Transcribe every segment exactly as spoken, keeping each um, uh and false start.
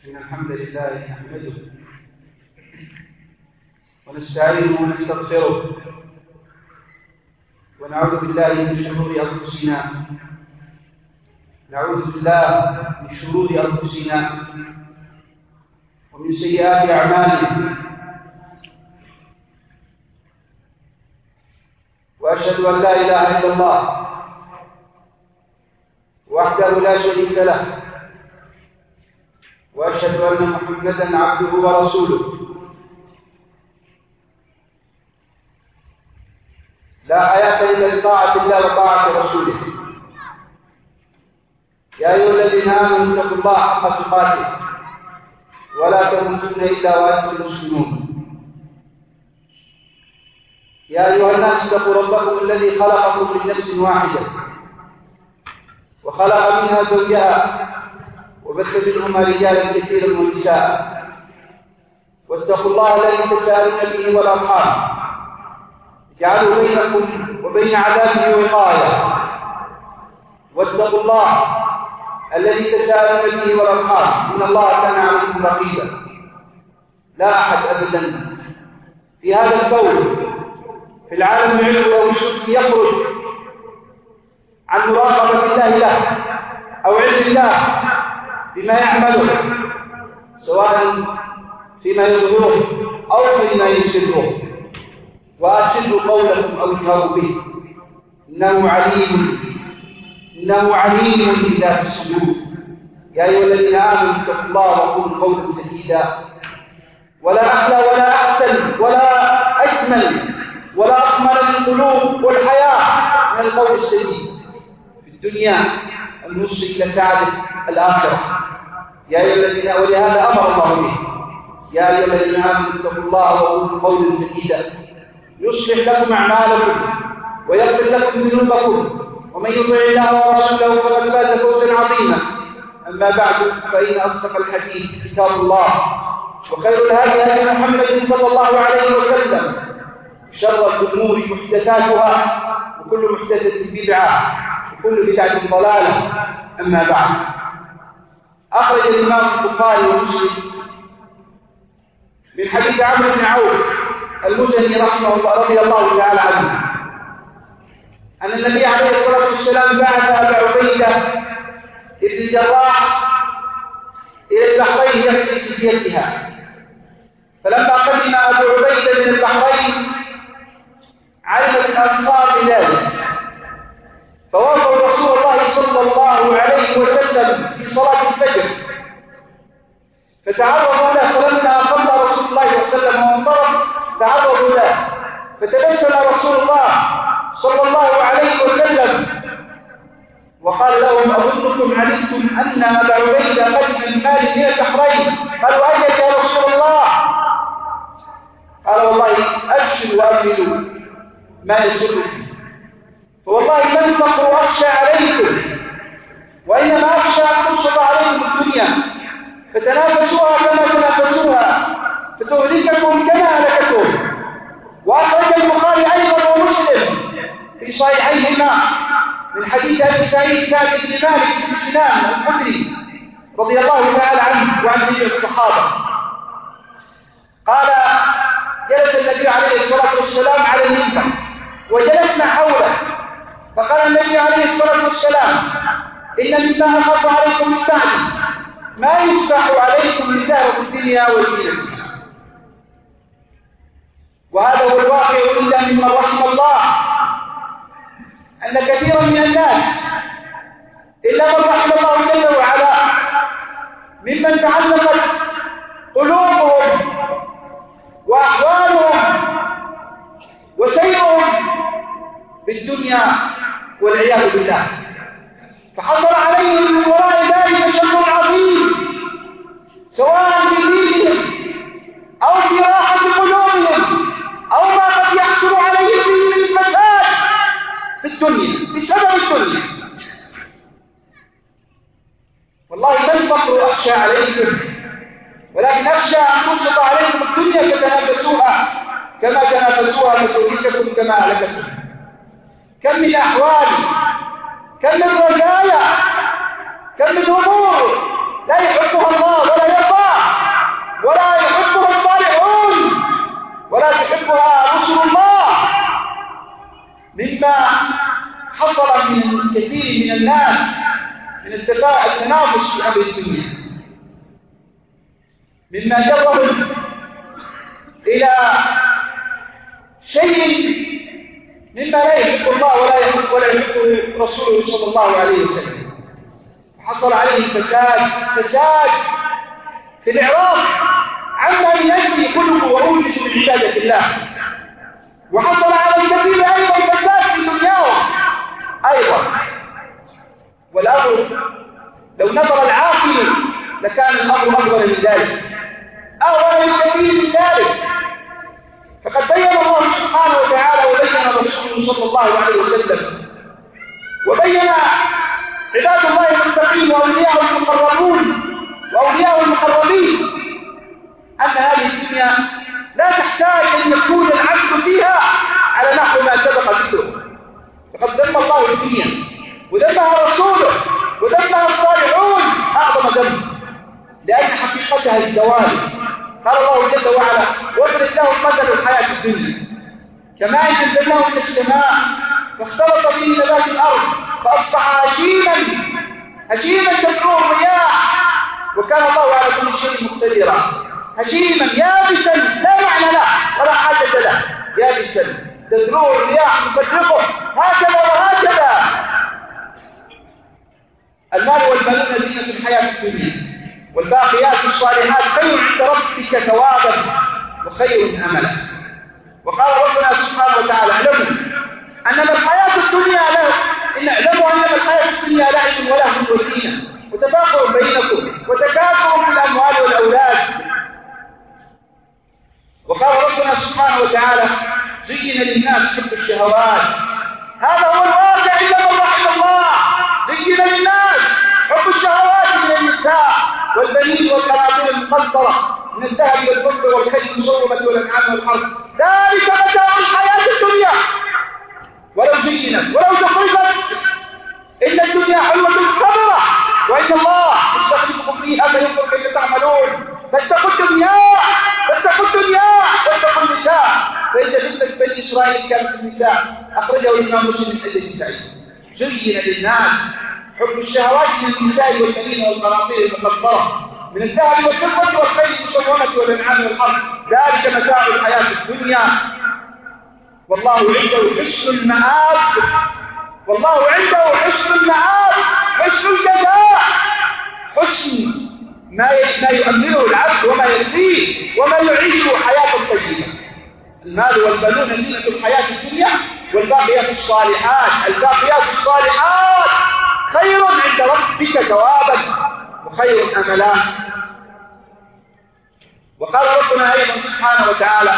إن الحمد لله نحمده ونستعينه ونستغفره ونعوذ بالله من شرور أنفسنا نعوذ بالله من شرور أنفسنا ومن سيئات أعمالنا، وأشهد أن لا إله إلا الله وحده لا شريك له، وأشهد أن محمدًا عبده ورسوله. لا حياة إلا بطاعة الله وطاعة رسوله. يا أيها الذين آمنوا اتقوا الله حق تقاته ولا تموتن إلا وأنتم مسلمون. يا أيها الناس اتقوا ربكم الذي خلقكم من نفس واحدة وخلق منها زوجها وبث منهما رجالا كثيرا ونساء، واتقوا الله الذي تساءلون به والأرحام، اجعلوا بينكم وبين عذابه وقاية، واتقوا الله الذي تساءلون به والأرحام إن الله كان عليكم رقيبا. لا أحد أبدا في هذا الكون في العالم العلوي أو السفلي يخرج عن مراقبة الله له أو علم الله بما يعمله، سواء فيما يظهره أو فيما يسره. وأسروا قولكم أو اجهروا به إنه عليم إنه عليم بذات الصدور. يا أيها الذين آمنوا اتقوا الله وقولوا قولا سديدا. ولا أحلى ولا أحسن ولا أجمل ولا أكمل للقلوب والحياة من القول السديد في الدنيا الموصل إلى سعادة الآخرة. يا أيها الذين ولهذا أمر الله به. يا أيها الذين آمنوا اتقوا الله وقولوا قولا سديدا يصلح لكم أعمالكم ويغفر لكم ذنوبكم، ومن يطع الله ورسوله فقد فاز فوزا عظيما. أما بعد، فإن أصدق الحديث كتاب الله، وخير الهدي هدي محمد صلى الله عليه وسلم، شر الأمور محدثاتها، وكل محدثة بدعة، وكل بدعة ضلالة. أما بعد، أخرج الإمام البخاري ومسلم من حديث عمرو بن عوف المزني رحمه الله رضي الله تعالى عنه أن النبي عليه الصلاة والسلام بعث أبا عبيدة بن الجراح إلى البحرين يفتي جزيتها. فلما قدم أبو عبيدة من البحرين علمت الأنصار بذلك، فوافوا رسول الله صلى الله عليه وسلم في صلاة الفجر فتعرضوا له، فلما صلى رسول الله صلى الله عليه وسلم وانصرف تعرضوا له، فتبسم رسول الله صلى الله عليه وسلم وقال لهم: أظنكم علمتم أن أبا عبيدة قدم من مال من البحرين؟ قالوا: أجل يا رسول الله. قال: والله أبشروا وأملوا ما يسركم، فوالله لم الفقر أخشى عليكم، وإنما أخشى أن تبسط عليكم الدنيا فتنافسوها كما تنافسوها فتهلككم كما هلكتهم. وأخرج البخاري أيضا ومسلم في صحيحيهما من حديث أبي سعيد ثابت بن مالك بن سنان الخدري رضي الله تعالى عنه وعن جميع الصحابة قال: جلس النبي عليه الصلاة والسلام على المنبر وجلسنا حوله، فقال النبي عليه الصلاة والسلام: إن مما أخاف عليكم من بعدي ما يفتح عليكم من زهرة الدنيا وزينتها. وهذا هو الواقع إلا ممن رحم الله، أن كثيرا من الناس إلا من رحم الله جل وعلا ممن تعلقت قلوبهم وأحوالهم وسيرهم بالدنيا والعياذ بالله، فحصل عليهم من وراء ذلك شر عظيم، سواء في دينهم أو في راحة قلوبهم أو ما قد يحصل عليهم من الفساد في الدنيا بسبب الدنيا. والله ما الفقر أخشى عليكم، ولكن أخشى أن تبسط عليكم الدنيا فتنافسوها كما تنافسوها فتهلككم كما هلكتكم. كم من أحوال، كم من رجايا، كم من أمور لا يحبها الله ولا يرضى حصل من كثير من الناس من التنافس في أمر الدنيا، مما جرهم إلى شيء مما لا يحب الله ولا يحب ولا يحب رسوله صلى الله عليه وسلم. حصل عليه فساد فساد في الإعراض عما ينفي قلوب وروج من عبادة الله، وحصل على الكثير أيضا فساد في دنياهم أيضا. والأمر لو نظر العاقل لكان الأمر أكبر من ذلك، أول الكثير من ذلك. فقد بين الله سبحانه وتعالى وبين رسوله صلى الله عليه وسلم وبين عباد الله المتقين وأولياء المقربون وأولياء المقربين أن هذه الدنيا لا تحتاج أن يكون العبد فيها على نحو ما سبق ذكره. فقد ذم الله الدنيا وذمها رسوله وذمها الصالحون أعظم ذنب، لأن حقيقتها الزوال. قال الله جل وعلا: واضرب لهم مثل الحياة الدنيا كماء أنزلناه من السماء فاختلط به نبات الأرض فأصبح هشيما هشيما تدعوه الرياح وكان الله على كل شيء مقتدرا. هشيما يابسا لا معنى له ولا حاجة له، يابسا تدعوه الرياح تفرقه هكذا وهكذا. المال والبنون زينة الحياة الدنيا والباقيات الصالحات خير عند ربك ثوابا وخير املا. وقال ربنا سبحانه وتعالى: اعلموا انما الحياه الدنيا له ان اعلموا انما الحياه الدنيا لعب ولهو وزينه وتفاخر بينكم وتكاثر في الاموال والاولاد. وقال ربنا سبحانه وتعالى: زين للناس حب الشهوات. هذا هو الواقع الا من رحم الله. زين للناس حب الشهوات من النساء والبنين والقناطير المقنطرة من الذهب والفضة والخيل المسومة والأنعام والحرث، ذلك متاع الحياة الدنيا. ولو زينت ولو زخرفت إن الدنيا حلوة كبرى وإن الله يستخلفكم فيها فينظر كيف تعملون. فاتقوا الدنيا فاتقوا الدنيا واتقوا النساء، فإن فتنة بني إسرائيل كانت النساء. أخرجه الإمام مسلم من حديث سعيد. زين للناس حب الشهوات من النساء والبنين والقناطير المقنطرة من الذهب والفضة والخيل المسومة والأنعام والحرث، ذلك متاع الحياة الدنيا والله عنده حسن المآب. والله عنده حسن المآب، حسن الجزاء، حسن ما ما يؤمنه العبد وما يرضيه وما يعيشه حياة طيبة. المال والبنون زينة الحياة الدنيا والباقيات الصالحات الباقيات الصالحات خير عند ربك ثوابا وخير املا. وقال ربنا ايضا سبحانه وتعالى: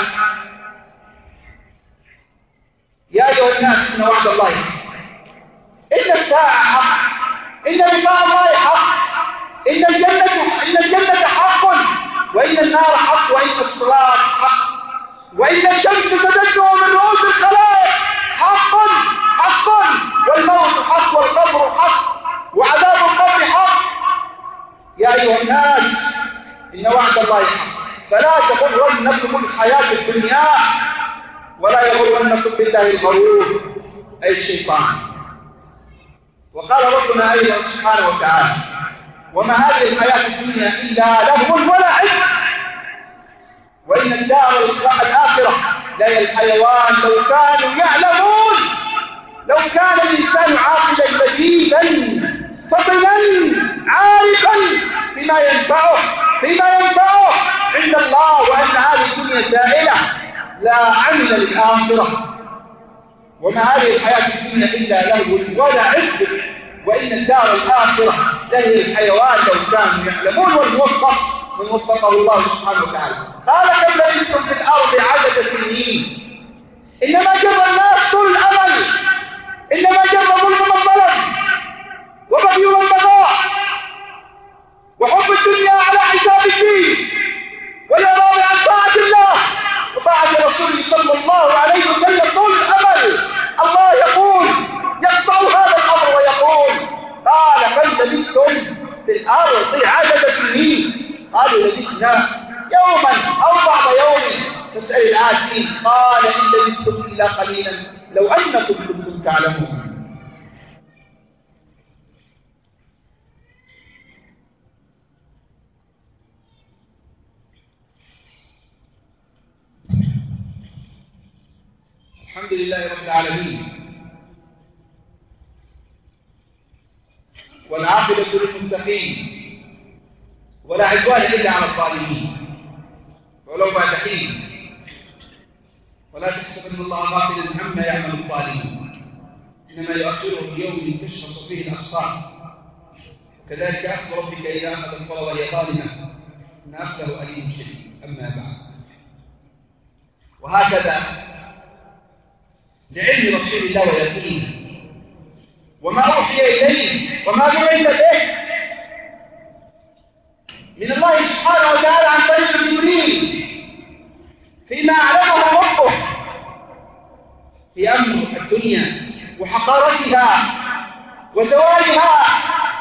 يا ايها الناس ان وعد الله ان الساعه حق ان لقاء الله حق ان الجنه ان الجنه حق وان النار حق وان الصراط حق وان الشمس تدنو من رؤوس الخلائق حق حق والموت حق والقبر حق وعذاب القبر حق. يا أيها الناس إن وعد الله حق فلا تغرنكم الحياة الدنيا ولا يغرنكم بالله الغرور أي الشيطان. وقال ربنا أيضا سبحانه وتعالى: وما هذه الحياة الدنيا إلا لهو ولعب وإن الدار الآخرة لهي الحيوان لو كانوا يعلمون. لو كان الإنسان عاقلا لبيبا فطنا عارفا فيما ينفعه فيما ينفعه عند الله وأن هذه الدنيا سائلة لا عمل للآخرة. وما هذه الحياة الدنيا إلا لهو ولعب وإن الدار الآخرة لهي الحيوان لو كانوا يعلمون. والموفق من وفقه الله سبحانه وتعالى قال: كم لبثتم في الأرض عدد سنين. إنما جر الناس طول الأمل، إنما جر ظلم الظلم وبغي والبغاء وحب الدنيا على حساب الدين والإعراض عن طاعة الله وطاعة رسوله صلى الله عليه وسلم طول الأمل. الله يقول يقطع هذا الأمر ويقول: قال كم لبثتم في الأرض عدد سنين. قالوا: لبثنا يوما أو بعض يوم فاسأل العادين. قال: إن لبثتم إلا قليلا لو أنكم كنتم تعلمون. الحمد لله رب العالمين، والعاقبة للمتقين، ولا عدوان إلا على الظالمين، ولو بعد حين، ولا تحسبن الله غافلا عما يعمل الظالمون، إنما يؤخرهم يوم تشخص فيه الأبصار، وكذلك أخذ ربك إذا أخذ القرى وهي ظالمة إن أخذه أليم شديد. أما بعد، وهكذا لعلم رسول الله ويقينه وما أوحي إليه وما بعث به من الله سبحانه وتعالى عن طريق جبريل فيما أعلمه ربه في أمر الدنيا وحقارتها وزوالها،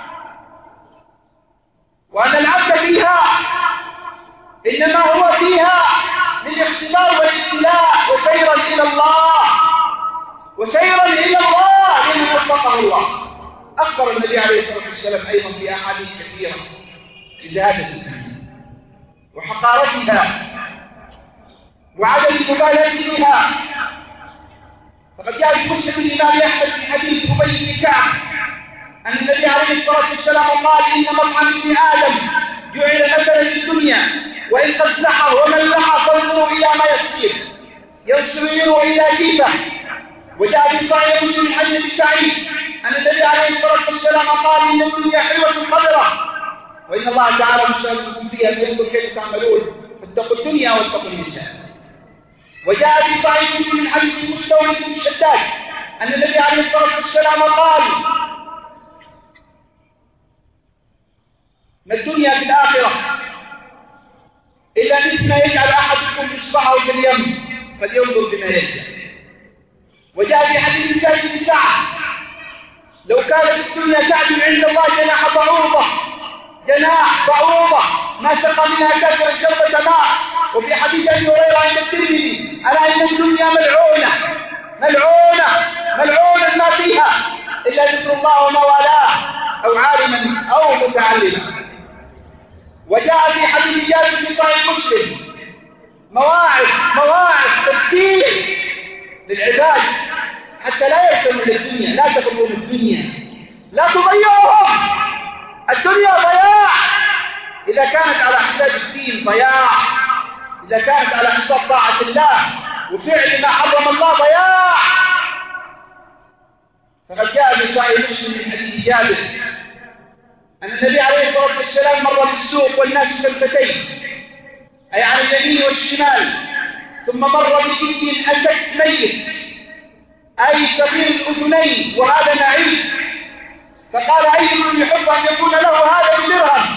وأن العبد فيها إنما هو فيها للاختبار والابتلاء وسيرا إلى الله وسيرا إلى الله لمن وفقه الله. أخبر النبي عليه الصلاة والسلام أيضا في أحاديث كثيرة بزهادة الدنيا وحقارتها وعدم المبالاة بها. فقد جاء في مسلم الإمام أحمد في حديث أبي بن كعب أن النبي عليه الصلاة والسلام قال: إن مطعم ابن آدم جعل مثلا للدنيا، وإن قد سحر ومن لحى فانظروا إلى ما يصير ينصر إلى جيبه. وجاء في صحيح مسلم حديث ابي سعيد أن النبي عليه الصلاة والسلام قال: إن الدنيا حلوة قدرة، وإن الله تعالى مشارككم فيها فينظر كيف تعملون، فاتقوا الدنيا واتقوا النساء. وجاء في صحيح مسلم من حديث مستورد بن شداد أن النبي عليه الصلاة والسلام قال: ما الدنيا في الآخرة إلا مثل ما يجعل أحدكم إصبعه في اليم فلينظر بما يجعل. وجاء في حديث سعد بن سعد: لو كانت الدنيا تعدل عند الله جناح بعوضة جناح بعوضة ما سقى منها كافر شربة ماء. وفي حديث أبي هريرة عند الترمذي: ألا إن الدنيا ملعونة ملعونة ملعونة ما فيها إلا ذكر الله وما والاه أو عالما أو متعلما. وجاء في حديث جابر في صحيح مسلم: مواعظ مواعظ تذكير للعباد حتى لا يهتموا للدنيا، لا تغرهم الدنيا، لا تضيعهم. الدنيا ضياع إذا كانت على حساب الدين، ضياع إذا كانت على حساب طاعة الله وفعل ما حرم الله، ضياع. فقد جاء في صحيح مسلم من حديث جابر أن النبي عليه الصلاة والسلام مر بالسوق والناس كالفتين، أي على اليمين والشمال، ثم مر بجد أسد ميت أي صغير الأذنين وهذا نعيم، فقال: أيكم يحب أن يكون له هذا بدرهم؟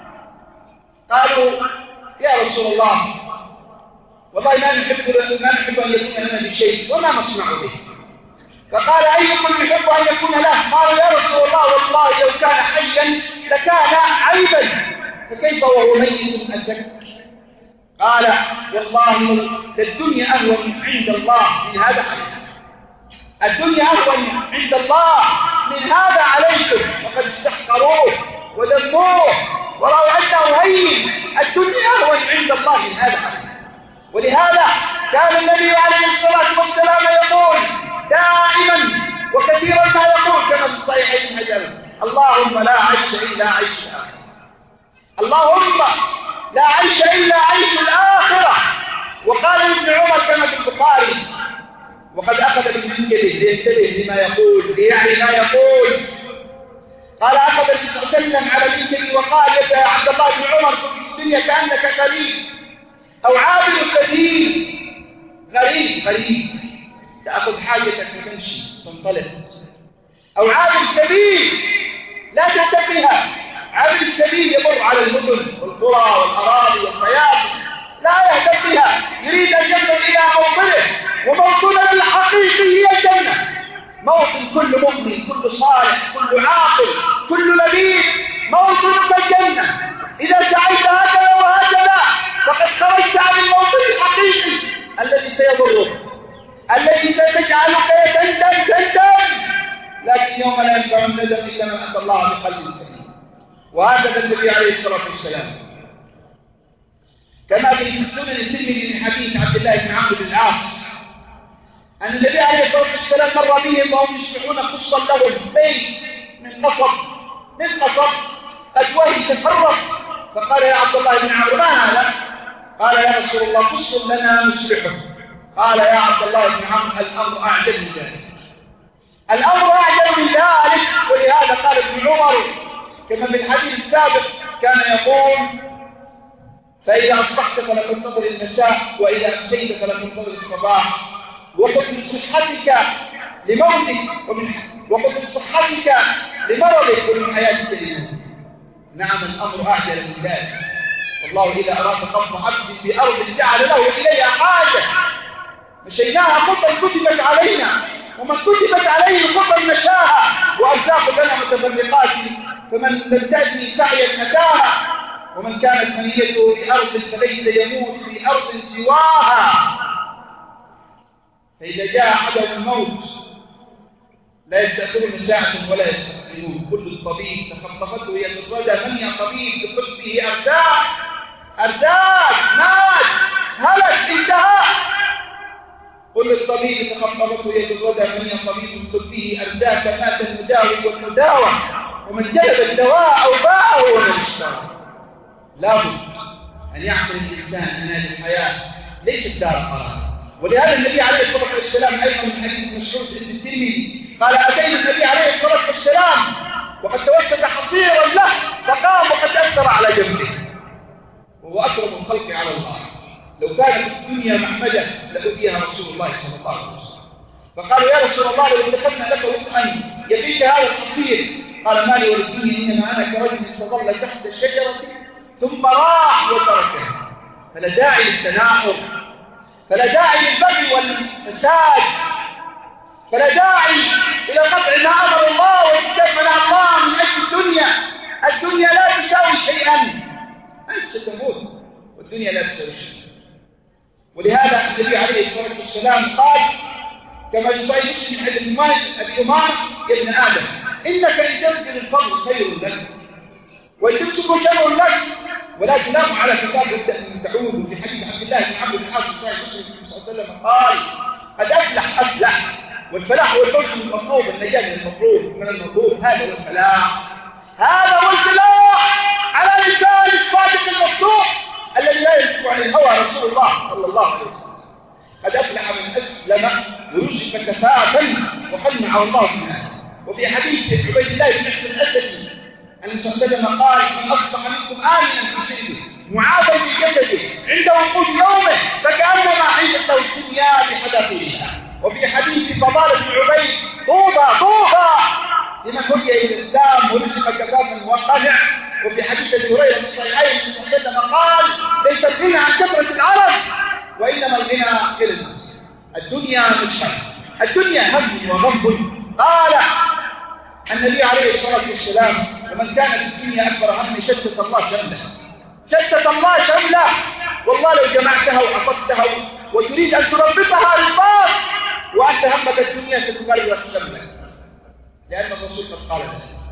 قالوا: يا رسول الله والله ما نحب ما نحب أن يكون لنا بشيء وما نصنع به. فقال: أيكم يحب أن يكون له؟ قالوا: يا رسول الله والله لو كان حيا لكان عيبا، فكيف وهو ميت أسد؟ قال: والله للدنيا أهون عند الله من هذا عليكم، الدنيا أهون عند الله من هذا عليكم، وقد استحقروه وذموه ورأوا أنه هين. الدنيا أهون عند الله من هذا عليكم. ولهذا كان النبي عليه الصلاة والسلام يقول دائما وكثيرا ما يقول كما في الصحيحين حجر: اللهم لا عيش إلا عيش الآخرة، اللهم لا عيش إلا عيش الآخرة. وقال ابن عمر كما في البخاري: وقد أخذ بالمنكبه لينتبه لما يقول ليعني ما يقول. قال: أخذ النبي صلى الله عليه وسلم على منكبه وقال: يا عبد الله بن عمر كنت في الدنيا كأنك غريب أو عابر سبيل. غريب غريب تأخذ حاجتك وتمشي تنطلق، أو عابر سبيل لا تهتم. عابر السبيل يمر على المدن والقرى والأراضي والفياض لا يهتم بها، يريد أن يصل إلى موطنه، وموطنه الحقيقي هي الجنة. موطن كل مؤمن، كل صالح، كل عاقل، كل لبيب، موطنك الجنة. إذا سعيت هكذا وهكذا فقد خرجت عن الموطن الحقيقي الذي سيضرك، الذي ستجعلك تندم تندم، لكن يوم لا ينفع الندم إلا من أتى الله بقلب سليم. وهكذا النبي عليه الصلاة والسلام كما في سنن الترمذي من حديث عبد الله بن عمرو بن العاص أن النبي عليه الصلاة والسلام مر بهم وهم يصبحون قصا لهم بيت من قصب من قصب أجواه تفرق، فقال يا عبد الله بن عمرو ما هذا؟ قال يا رسول الله قص لنا نصلحه. قال يا عبد الله بن عمرو الأمر أعجب من ذلك، الأمر أعجب من ذلك. ولهذا قال ابن عمر كما في الحديث السابق كان يقول فإذا أصبحت فلا تنتظر المساء وإذا أمسيت فلا تنتظر الصباح، وخذ من صحتك لموتك ومن وخذ من صحتك لمرضك ومن حياتك لموتك. نعم الأمر أعجل من ذلك. والله إذا أراد قبض عبد في أرض جعل له إليها حاجة مشيناها خطا كتبت علينا، ومن كتبت عليه خطا مشاها، وأرزاق لنا متفرقات، فمن لم تأتي سعيا أتاها، ومن كانت منيته في أرض فليس يموت في أرض سواها. فإذا جاء عدم الموت لا يستأخرون ساعة ولا يستقدمون. كل الطبيب تخطفته هي الردى، من يا طبيب بطبه أرزاق أرزاق مات هلك انتهى. كل الطبيب تخطفته هي الردى، من يا طبيب بطبه أرزاق مات المداوي والمداوى، ومن جلب الدواء أو باعه ومن اشترى. لابد أن يعقل الإنسان أن هذه الحياة ليست دار قرار. ولهذا النبي عليه الصلاة والسلام أيضا من حديث مسعود بن الترمذي قال أتينا النبي عليه الصلاة والسلام وقد توسد حصيرا له فقام وقد أثر على جنبه، وهو أكرم الخلق على الله. لو كانت الدنيا محمدة لأتيها رسول الله صلى الله عليه وسلم. فقالوا يا رسول الله لو دخلنا لك وطئا يفيك هذا الحصير، قال ما لي وللدنيا إنما أنا كرجل استظل تحت الشجرة ثم راح وتركها. فلا داعي للتناحر، فلا داعي للبغي والفساد، فلا داعي إلى قطع ما أمر الله وإتيان ما نهى الله من أجل الدنيا. الدنيا لا تساوي شيئا، أنت ستموت والدنيا لا تساوي شيئا. ولهذا النبي عليه الصلاة والسلام قال كما في صحيح مسلم عند أبي أمامة يا ابن آدم إنك إن تبذل الفضل خير لك وإن تمسك شر لك، ولا تلام على كتاب تعود. في حديث عبد الله بن عمرو بن العاص صحيح مسلم صلى الله عليه وسلم قال قد أفلح أفلح، والفلاح هو الفوز من المطلوب، النجاة من المطلوب من المطلوب، هذا هو الفلاح، هذا هو الفلاح على لسان الصادق المصدوق الذي لا ينطق عن الهوى رسول الله صلى الله عليه وسلم. قد أفلح من أسلم ويوشك كفافا وحنعه الله منها. وفي حديث عبيد الله بن مسعود الأسدي أن صلى الله عليه وسلم قال من أصبح منكم آمنا في سربه معافى في جسده عند وقود يومه فكأنما عيشت له الدنيا بحذافيرها. وفي حديث فضالة بن عبيد طوبى طوبى لمن هدي إلى الإسلام ورزق كفافا وقنع. وفي حديث ابي هريره في الصحيحين صلى الله عليه وسلم قال ليس الغنى عن كثرة العرب وإنما الغنى غنى النفس. الدنيا مش خير، الدنيا هم وغم. قال النبي عليه الصلاة والسلام ومن كانت الدنيا أكبر هم شتت الله شمله، شتت الله شمله. والله لو جمعتها وحفظتها وتريد أن تربطها رباط وأنت همك الدنيا ستفرق شملك، لأن الرسول قد قال ذلك.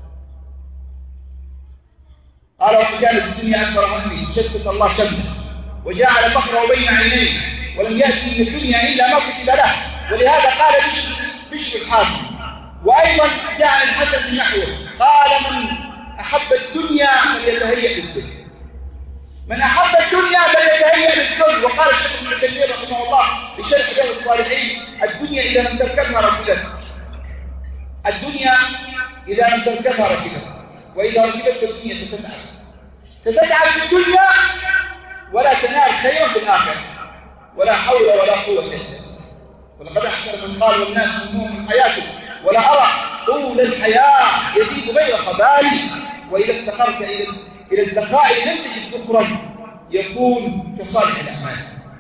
قال ومن كانت الدنيا أكبر همه شتت الله شمله وجعل فقره بين عينيه ولم يأتي من الدنيا إلا ما كتب له. ولهذا قال بشر الحاكم. وأيضا جاء عن الحسن نحوه قال من أحب الدنيا فليتهيأ للذل، من أحب الدنيا فليتهيأ للذل. وقال الشيخ ابن كثير رحمه الله في شرح رياض الصالحين الدنيا إذا لم تركبها ركبت، الدنيا إذا لم تركبها ركبت، وإذا ركبت الدنيا ستتعب، ستتعب في الدنيا ولا تنال خيرا في الآخرة، ولا حول ولا قوة إلا بالله. ولقد أحسن من قال والناس هموم من حياته ولا أرى طول الحياة يزيد غير خبالي. وإذا افتقرت إلى الدقائق لم تجد ذكرا يكون كصالح الأعمال.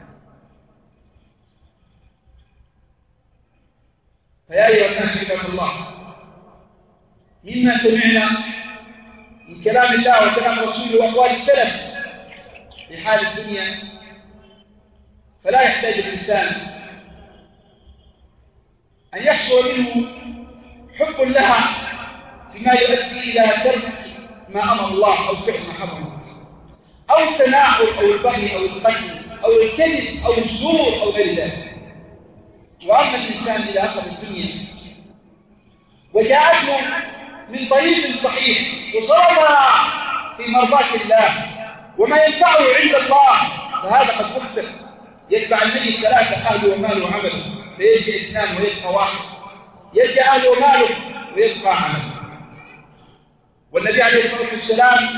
فيا أيها الناس عباد الله مما سمعنا من كلام الله وكلام رسوله وأقوال السلف في حال الدنيا فلا يحتاج الإنسان أن يحصل منه حب لها فيما يؤدي إلى ترك ما أمر الله أو فعل ما حرم الله، أو التناحر أو البغي أو القتل أو الكذب أو الزور أو غير ذلك. وأما الإنسان إذا أخذ الدنيا وجاءته من طريق صحيح وصرفها في مرضاة الله وما ينفعه عند الله فهذا قد مختلف. يتبع النبي ثلاثة: أهله وماله وعمله، فيجي اثنان ويبقى واحد، يجي أهله وماله ويبقى عمله. والنبي عليه الصلاة والسلام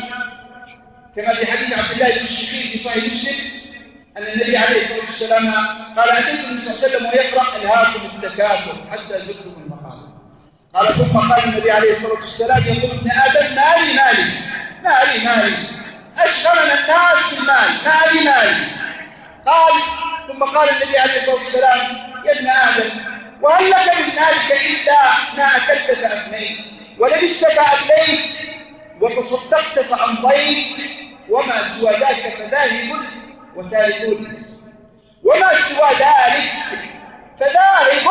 كما في حديث عبد الله بن الشقيق في صحيح مسلم أن النبي عليه الصلاة والسلام قال: أتيت النبي صلى الله عليه وسلم ويقرأ: ألهاكم التكاثر حتى زرتم المقابر. قال: ثم قال النبي عليه الصلاة والسلام: يقول ابن آدم: مالي مالي مالي مالي، أشغلنا الناس بالمال، مالي مالي. قال ثم قال النبي عليه الصلاة والسلام: يا ابن آدم، وهل لك من مالك إلا ما أكلت فأفنيت ولبست فأبليت وتصدقت فأمضيت وما سوى ذلك فذاهب وتاركون وما سوى ذلك فذاهب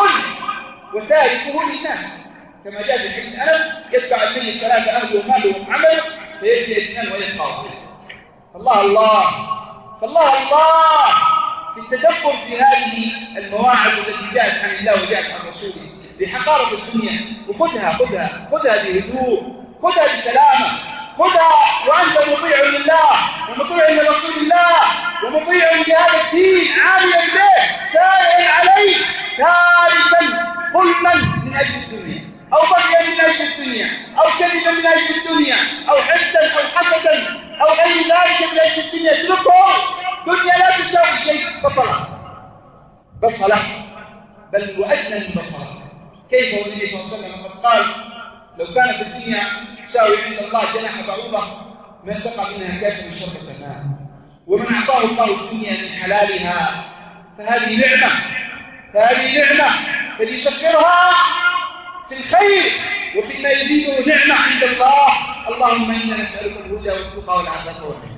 وتاركه للناس. كما جاء في حديث أنس: يتبع النبي الثلاثة أهله وماله وعمله فيجزي اثنان ويبقى واحد. الله الله فالله الله في التدبر في هذه المواعظ التي جاءت عن الله وجاءت عن رسوله بحقارة الدنيا. وخذها خذها خذها بهدوء، خذها بسلامة، خذها وأنت مطيع لله ومطيع لرسول الله ومطيع لهذا الدين، عاملا به سائل عليه، تاركا ظلما من أجل الدنيا أو بغيا من أجل الدنيا أو كذبا من أجل الدنيا أو حسدا أو حسدا أو غير ذلك من أجل الدنيا. اتركه، الدنيا لا تساوي شيء بصلة بصلة بل وأدنى من بصلة. كيف والنبي صلى الله عليه وسلم قد قال: لو كانت الدنيا تساوي عند الله جناح بعوضة ما سقى منها كافر شربة ماء. ومن أعطاه الله الدنيا من حلالها فهذه نعمة فهذه نعمة فليسخرها في الخير وفيما يزيده نعمة عند الله. اللهم إنا نسألك الهدى والتقى والعفاف والغنى.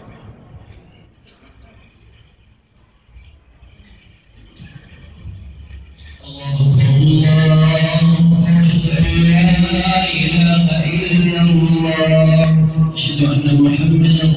لا إله إلا الله، أشهد أن محمدا